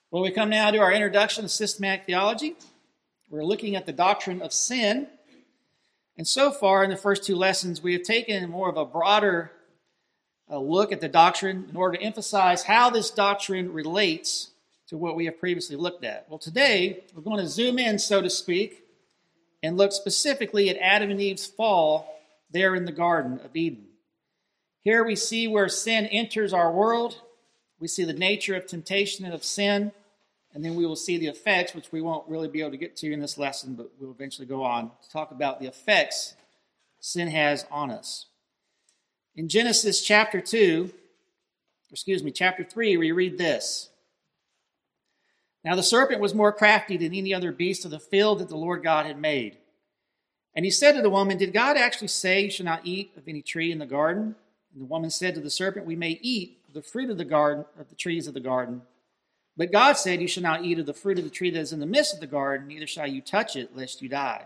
Well, we come now to our introduction to systematic theology. We're looking at the doctrine of sin. And so far in the first two lessons, we have taken more of a broader look at the doctrine in order to emphasize how this doctrine relates to what we have previously looked at. Well, today, we're going to zoom in, so to speak, and look specifically at Adam and Eve's fall there in the Garden of Eden. Here we see where sin enters our world. We see the nature of temptation and of sin. And then we will see the effects, which we won't really be able to get to in this lesson, but we'll eventually go on to talk about the effects sin has on us. In Genesis chapter 3, we read this. Now the serpent was more crafty than any other beast of the field that the Lord God had made. And he said to the woman, "Did God actually say you shall not eat of any tree in the garden?" And the woman said to the serpent, "We may eat of the fruit of the garden, of the trees of the garden. But God said, you shall not eat of the fruit of the tree that is in the midst of the garden, neither shall you touch it, lest you die."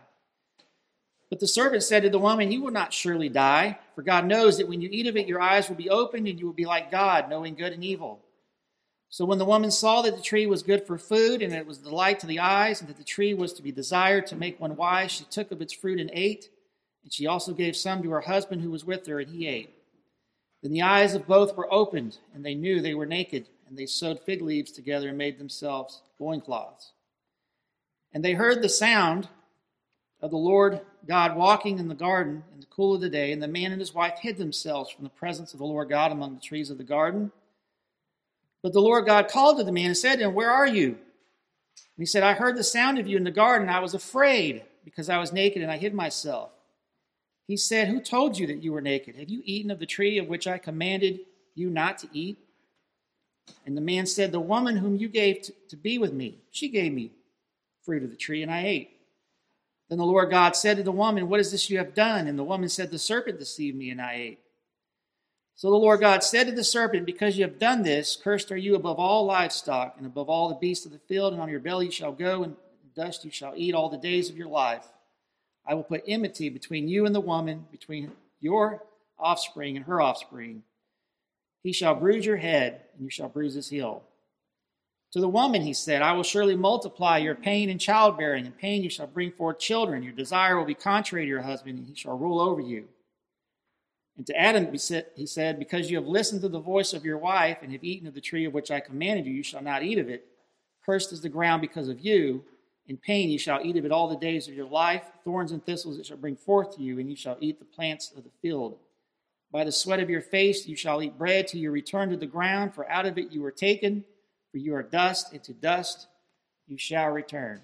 But the serpent said to the woman, "You will not surely die, for God knows that when you eat of it, your eyes will be opened, and you will be like God, knowing good and evil." So when the woman saw that the tree was good for food, and it was a delight to the eyes, and that the tree was to be desired to make one wise, she took of its fruit and ate, and she also gave some to her husband who was with her, and he ate. Then the eyes of both were opened, and they knew they were naked. And they sewed fig leaves together and made themselves loincloths. And they heard the sound of the Lord God walking in the garden in the cool of the day, and the man and his wife hid themselves from the presence of the Lord God among the trees of the garden. But the Lord God called to the man and said to him, "Where are you?" And he said, "I heard the sound of you in the garden. I was afraid because I was naked and I hid myself." He said, "Who told you that you were naked? Have you eaten of the tree of which I commanded you not to eat?" And the man said, "The woman whom you gave to be with me, she gave me fruit of the tree, and I ate." Then the Lord God said to the woman, "What is this you have done?" And the woman said, "The serpent deceived me, and I ate." So the Lord God said to the serpent, "Because you have done this, cursed are you above all livestock, and above all the beasts of the field, and on your belly you shall go, and dust you shall eat all the days of your life. I will put enmity between you and the woman, between your offspring and her offspring. He shall bruise your head, and you shall bruise his heel." To the woman he said, "I will surely multiply your pain in childbearing. In pain you shall bring forth children. Your desire will be contrary to your husband, and he shall rule over you." And to Adam he said, "Because you have listened to the voice of your wife, and have eaten of the tree of which I commanded you, you shall not eat of it. Cursed is the ground because of you. In pain you shall eat of it all the days of your life. Thorns and thistles it shall bring forth to you, and you shall eat the plants of the field. By the sweat of your face you shall eat bread till you return to the ground, for out of it you were taken, for you are dust, and to dust you shall return."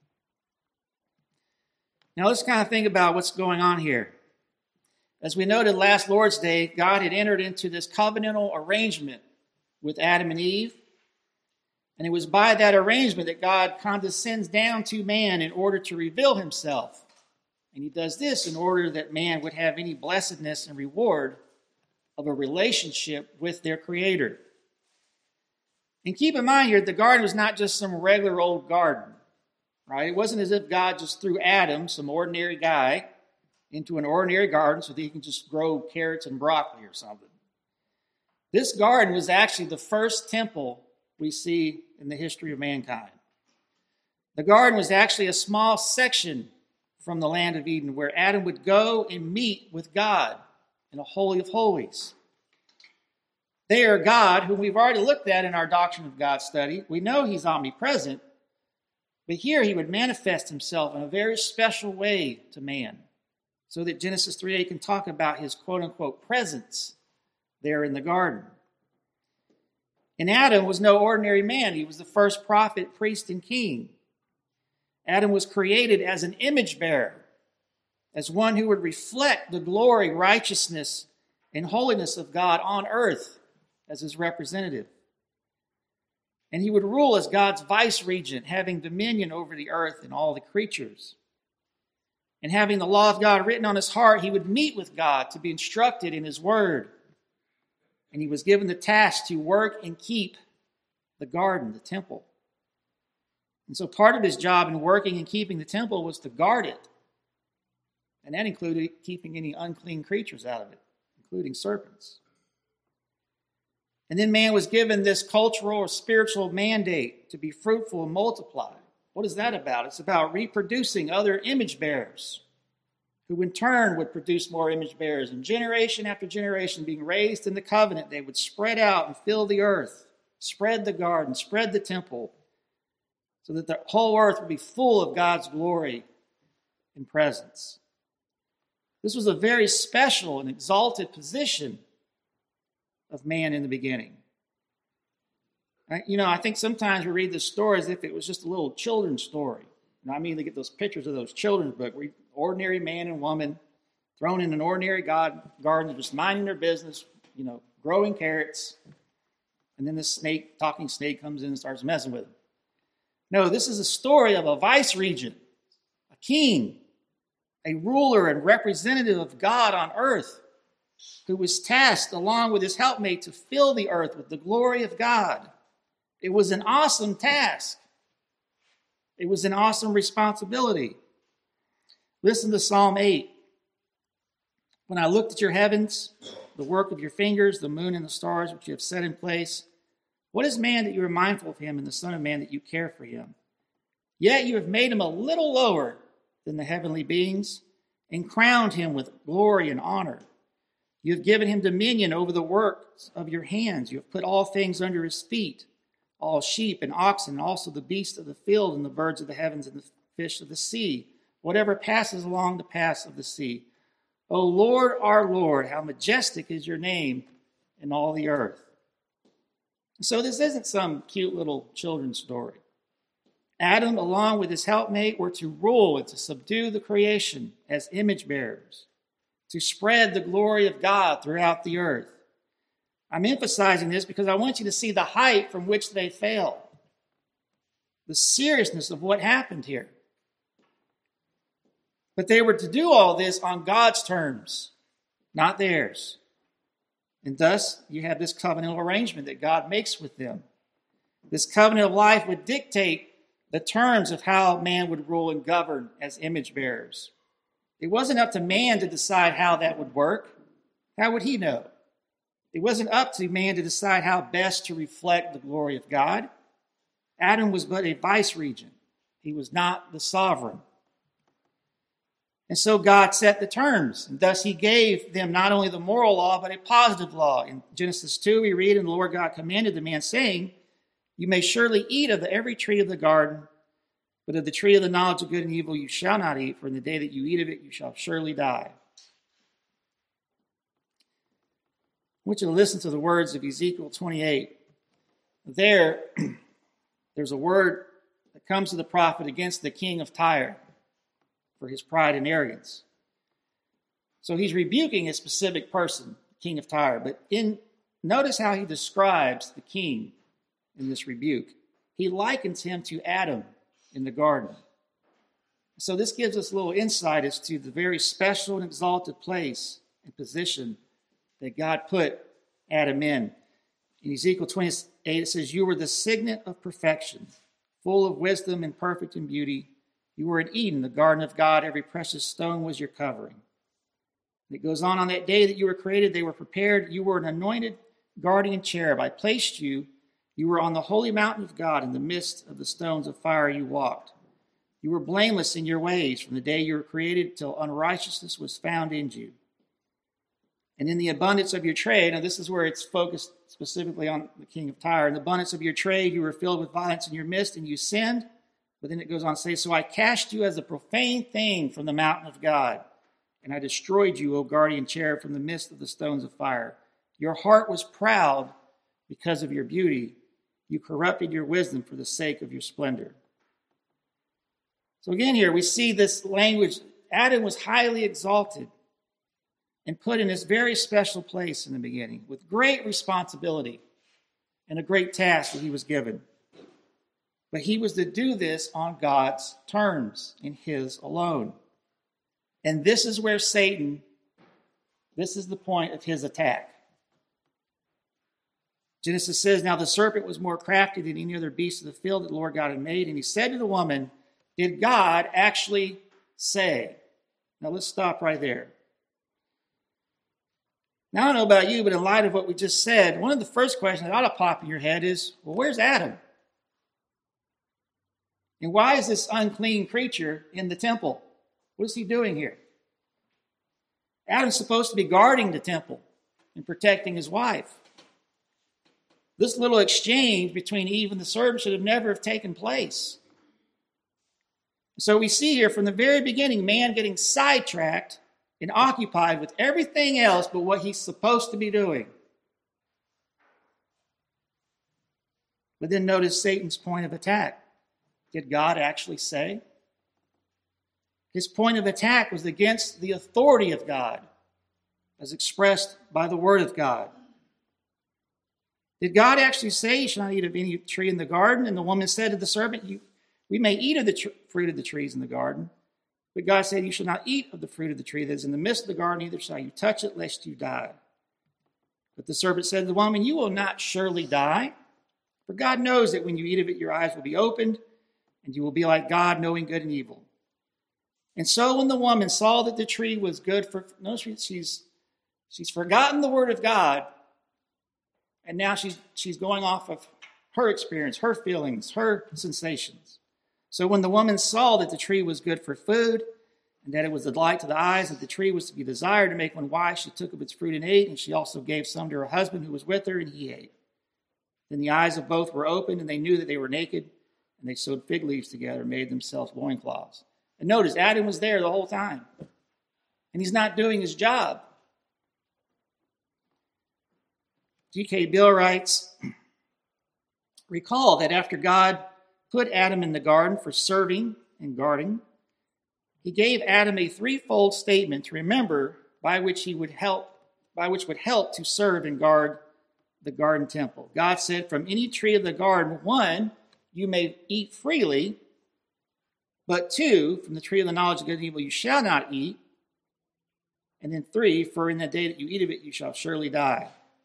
Now let's kind of think about what's going on here. As we noted last Lord's Day, God had entered into this covenantal arrangement with Adam and Eve, and it was by that arrangement that God condescends down to man in order to reveal himself. And he does this in order that man would have any blessedness and reward of a relationship with their Creator. And keep in mind here, the garden was not just some regular old garden, right? It wasn't as if God just threw Adam, some ordinary guy, into an ordinary garden so that he can just grow carrots and broccoli or something. This garden was actually the first temple we see in the history of mankind. The garden was actually a small section from the land of Eden, where Adam would go and meet with God in a holy of holies. There, God, whom we've already looked at in our Doctrine of God study, we know he's omnipresent, but here he would manifest himself in a very special way to man, so that Genesis 3:8 can talk about his quote-unquote presence there in the garden. And Adam was no ordinary man. He was the first prophet, priest, and king. Adam was created as an image bearer, as one who would reflect the glory, righteousness, and holiness of God on earth as his representative. And he would rule as God's vice-regent, having dominion over the earth and all the creatures. And having the law of God written on his heart, he would meet with God to be instructed in his word. And he was given the task to work and keep the garden, the temple. And so part of his job in working and keeping the temple was to guard it. And that included keeping any unclean creatures out of it, including serpents. And then man was given this cultural or spiritual mandate to be fruitful and multiply. What is that about? It's about reproducing other image bearers, who in turn would produce more image bearers. And generation after generation, being raised in the covenant, they would spread out and fill the earth, spread the garden, spread the temple, so that the whole earth would be full of God's glory and presence. This was a very special and exalted position of man in the beginning. I think sometimes we read this story as if it was just a little children's story. And I mean, they get those pictures of those children's books, where ordinary man and woman thrown in an ordinary garden, just minding their business, growing carrots. And then this talking snake comes in and starts messing with them. No, this is a story of a vice regent, a king, a ruler and representative of God on earth, who was tasked along with his helpmate to fill the earth with the glory of God. It was an awesome task. It was an awesome responsibility. Listen to Psalm 8. When I looked at your heavens, the work of your fingers, the moon and the stars which you have set in place, what is man that you are mindful of him, and the son of man that you care for him? Yet you have made him a little lower than the heavenly beings and crowned him with glory and honor. You have given him dominion over the works of your hands. You have put all things under his feet, all sheep and oxen, and also the beasts of the field and the birds of the heavens and the fish of the sea, whatever passes along the paths of the sea. O Lord, our Lord, how majestic is your name in all the earth. So this isn't some cute little children's story. Adam, along with his helpmate, were to rule and to subdue the creation as image bearers, to spread the glory of God throughout the earth. I'm emphasizing this because I want you to see the height from which they fell, the seriousness of what happened here. But they were to do all this on God's terms, not theirs. And thus, you have this covenantal arrangement that God makes with them. This covenant of life would dictate the terms of how man would rule and govern as image bearers. It wasn't up to man to decide how that would work. How would he know? It wasn't up to man to decide how best to reflect the glory of God. Adam was but a vice regent. He was not the sovereign. And so God set the terms, and thus he gave them not only the moral law, but a positive law. In Genesis 2, we read, and the Lord God commanded the man, saying, you may surely eat of every tree of the garden, but of the tree of the knowledge of good and evil you shall not eat, for in the day that you eat of it you shall surely die. I want you to listen to the words of Ezekiel 28. There's a word that comes to the prophet against the king of Tyre for his pride and arrogance. So he's rebuking a specific person, king of Tyre. But notice how he describes the king in this rebuke. He likens him to Adam in the garden. So this gives us a little insight as to the very special and exalted place and position that God put Adam in. In Ezekiel 28, it says, you were the signet of perfection, full of wisdom and perfect in beauty. You were in Eden, the garden of God. Every precious stone was your covering. It goes on that day that you were created, they were prepared. You were an anointed guardian cherub. I placed you. You were on the holy mountain of God. In the midst of the stones of fire you walked. You were blameless in your ways from the day you were created till unrighteousness was found in you. And in the abundance of your trade, now this is where it's focused specifically on the king of Tyre. In the abundance of your trade, you were filled with violence in your midst, and you sinned. But then it goes on to say, so I cast you as a profane thing from the mountain of God, and I destroyed you, O guardian cherub, from the midst of the stones of fire. Your heart was proud because of your beauty. You corrupted your wisdom for the sake of your splendor. So again here, we see this language. Adam was highly exalted and put in this very special place in the beginning with great responsibility and a great task that he was given. But he was to do this on God's terms, in his alone. And this is where Satan, this is the point of his attack. Genesis says, now the serpent was more crafty than any other beast of the field that the Lord God had made. And he said to the woman, did God actually say? Now let's stop right there. Now, I don't know about you, but in light of what we just said, one of the first questions that ought to pop in your head is, well, where's Adam? And why is this unclean creature in the temple? What is he doing here? Adam's supposed to be guarding the temple and protecting his wife. This little exchange between Eve and the serpent should have never have taken place. So we see here from the very beginning, man getting sidetracked and occupied with everything else but what he's supposed to be doing. But then notice Satan's point of attack. Did God actually say? His point of attack was against the authority of God, as expressed by the Word of God. Did God actually say, you shall not eat of any tree in the garden? And the woman said to the serpent, we may eat of the fruit of the trees in the garden. But God said, you shall not eat of the fruit of the tree that is in the midst of the garden, neither shall you touch it, lest you die. But the serpent said to the woman, you will not surely die. For God knows that when you eat of it, your eyes will be opened, and you will be like God, knowing good and evil. And so when the woman saw that the tree was good for... Notice she's forgotten the word of God, and now she's going off of her experience, her feelings, her sensations. So when the woman saw that the tree was good for food, and that it was a delight to the eyes, and the tree was to be desired to make one wise, she took of its fruit and ate, and she also gave some to her husband who was with her, and he ate. Then the eyes of both were opened, and they knew that they were naked, and they sewed fig leaves together and made themselves loincloths. And notice, Adam was there the whole time, and he's not doing his job. G.K. Bill writes, recall that after God put Adam in the garden for serving and guarding, he gave Adam a threefold statement to remember by which would help to serve and guard the garden temple. God said, from any tree of the garden, 1, you may eat freely, but 2, from the tree of the knowledge of good and evil, you shall not eat. And then 3, for in the day that you eat of it, you shall surely die.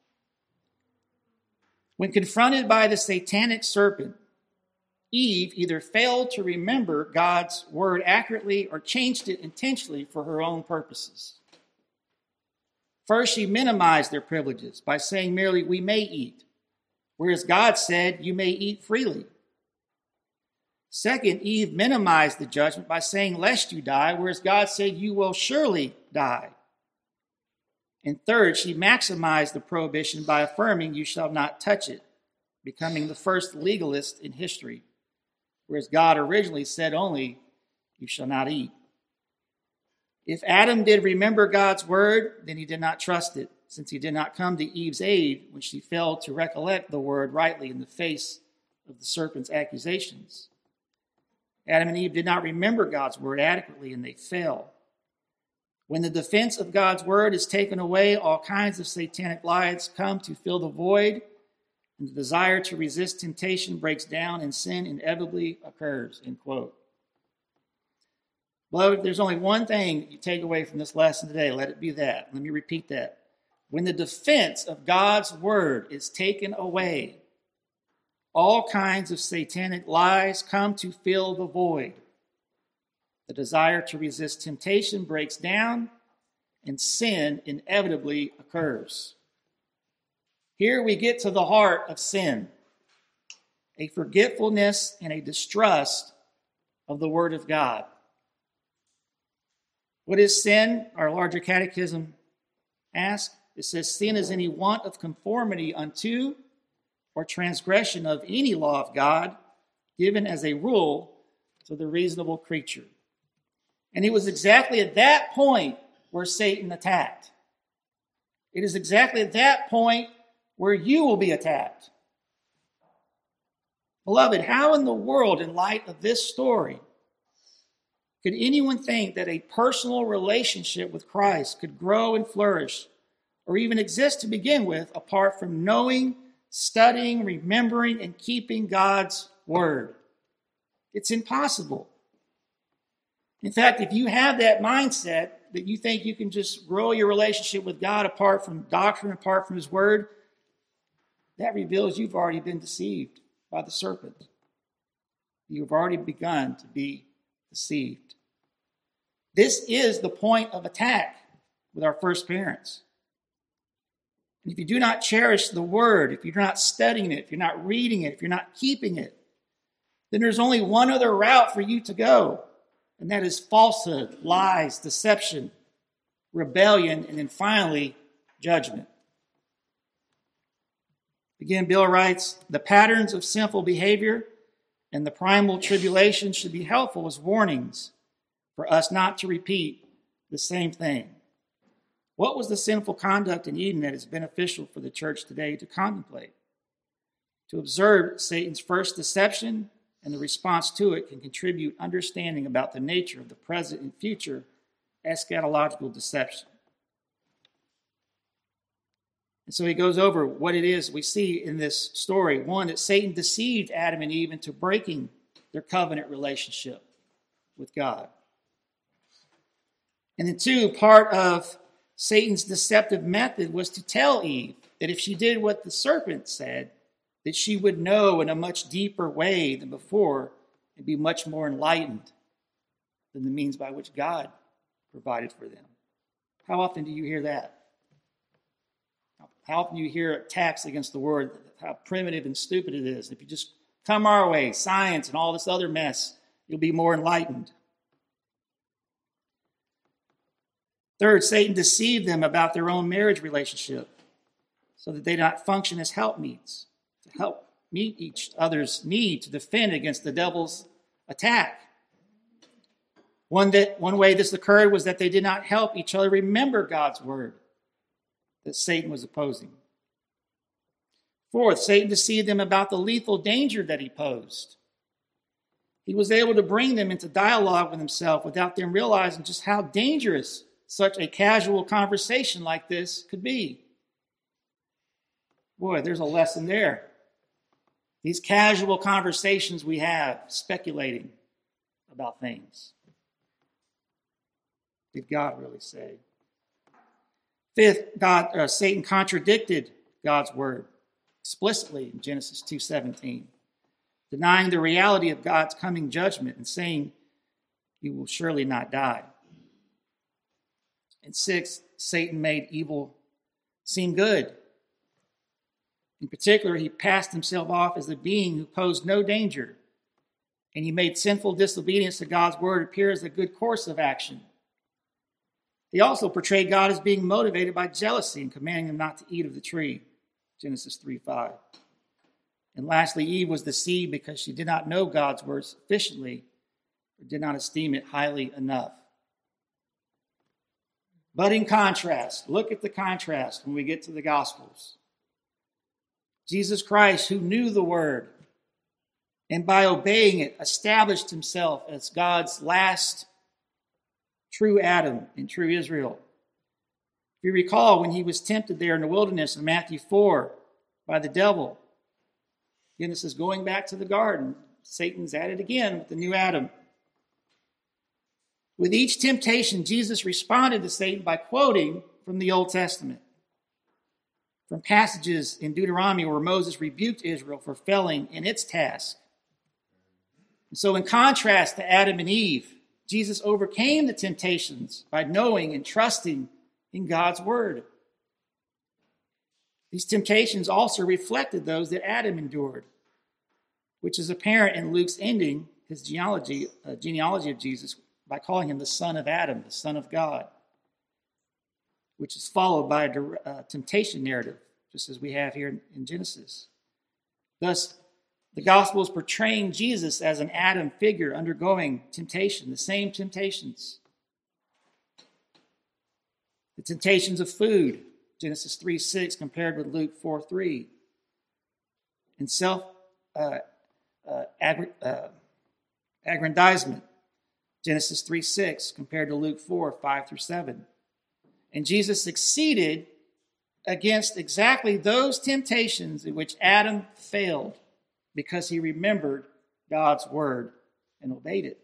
When confronted by the satanic serpent, Eve either failed to remember God's word accurately or changed it intentionally for her own purposes. First, she minimized their privileges by saying merely, we may eat, whereas God said, you may eat freely. Second, Eve minimized the judgment by saying, lest you die, whereas God said, you will surely die. And third, she maximized the prohibition by affirming, you shall not touch it, becoming the first legalist in history, whereas God originally said only, you shall not eat. If Adam did remember God's word, then he did not trust it, since he did not come to Eve's aid when she failed to recollect the word rightly in the face of the serpent's accusations. Adam and Eve did not remember God's word adequately, and they fell. When the defense of God's word is taken away, all kinds of satanic lies come to fill the void, and the desire to resist temptation breaks down, and sin inevitably occurs, end quote. Beloved, there's only one thing that you take away from this lesson today. Let it be that. Let me repeat that. When the defense of God's word is taken away, all kinds of satanic lies come to fill the void. The desire to resist temptation breaks down, and sin inevitably occurs. Here we get to the heart of sin, a forgetfulness and a distrust of the Word of God. What is sin? Our larger catechism asks. It says, sin is any want of conformity unto or transgression of any law of God given as a rule to the reasonable creature. And it was exactly at that point where Satan attacked. It is exactly at that point where you will be attacked. Beloved, how in the world, in light of this story, could anyone think that a personal relationship with Christ could grow and flourish, or even exist to begin with, apart from knowing, studying, remembering, and keeping God's word? It's impossible. In fact, if you have that mindset that you think you can just grow your relationship with God apart from doctrine, apart from his word, that reveals you've already been deceived by the serpent. You've already begun to be deceived. This is the point of attack with our first parents. And if you do not cherish the word, if you're not studying it, if you're not reading it, if you're not keeping it, then there's only one other route for you to go, and that is falsehood, lies, deception, rebellion, and then finally, judgment. Again, Bill writes, the patterns of sinful behavior and the primal tribulation should be helpful as warnings for us not to repeat the same thing. What was the sinful conduct in Eden that is beneficial for the church today to contemplate? To observe Satan's first deception and the response to it can contribute understanding about the nature of the present and future eschatological deception. And so he goes over what it is we see in this story. One, that Satan deceived Adam and Eve into breaking their covenant relationship with God. And then two, part of Satan's deceptive method was to tell Eve that if she did what the serpent said, that she would know in a much deeper way than before and be much more enlightened than the means by which God provided for them. How often do you hear that? How often do you hear attacks against the word, how primitive and stupid it is? If you just come our way, science and all this other mess, you'll be more enlightened. Third, Satan deceived them about their own marriage relationship so that they not function as helpmeets to help meet each other's need to defend against the devil's attack. One way this occurred was that they did not help each other remember God's word that Satan was opposing. Fourth, Satan deceived them about the lethal danger that he posed. He was able to bring them into dialogue with himself without them realizing just how dangerous such a casual conversation like this could be. Boy, there's a lesson there. These casual conversations we have, speculating about things. Did God really say? Fifth, Satan contradicted God's word explicitly in Genesis 2:17, denying the reality of God's coming judgment and saying, "You will surely not die." And sixth, Satan made evil seem good. In particular, he passed himself off as a being who posed no danger, and he made sinful disobedience to God's word appear as a good course of action. He also portrayed God as being motivated by jealousy and commanding them not to eat of the tree, Genesis 3:5. And lastly, Eve was deceived because she did not know God's word sufficiently or did not esteem it highly enough. But in contrast, look at the contrast when we get to the Gospels. Jesus Christ, who knew the word, and by obeying it, established himself as God's last true Adam and true Israel. If you recall, when he was tempted there in the wilderness in Matthew 4 by the devil, again, this is going back to the garden. Satan's at it again with the new Adam. With each temptation, Jesus responded to Satan by quoting from the Old Testament, from passages in Deuteronomy where Moses rebuked Israel for failing in its task. And so in contrast to Adam and Eve, Jesus overcame the temptations by knowing and trusting in God's word. These temptations also reflected those that Adam endured, which is apparent in Luke's ending, his genealogy of Jesus, by calling him the son of Adam, the son of God, which is followed by a temptation narrative, just as we have here in Genesis. Thus, the gospel is portraying Jesus as an Adam figure undergoing temptation, the same temptations. The temptations of food, Genesis 3:6, compared with Luke 4:3. And aggrandizement, Genesis 3:6, compared to Luke 4:5-7. And Jesus succeeded against exactly those temptations in which Adam failed because he remembered God's word and obeyed it.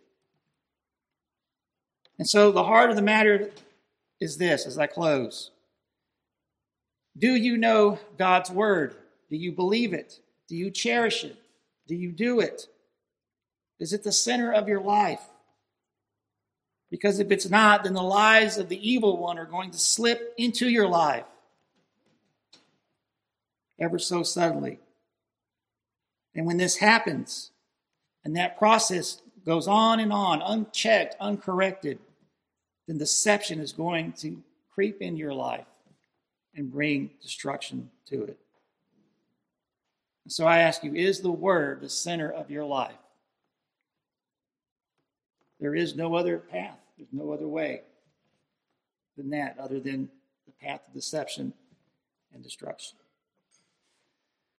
And so the heart of the matter is this, as I close. Do you know God's word? Do you believe it? Do you cherish it? Do you do it? Is it the center of your life? Because if it's not, then the lies of the evil one are going to slip into your life. ever so suddenly. And when this happens, and that process goes on and on, unchecked, uncorrected, then deception is going to creep in your life and bring destruction to it. So I ask you, is the Word the center of your life? There is no other path. There's no other way than that other than the path of deception and destruction.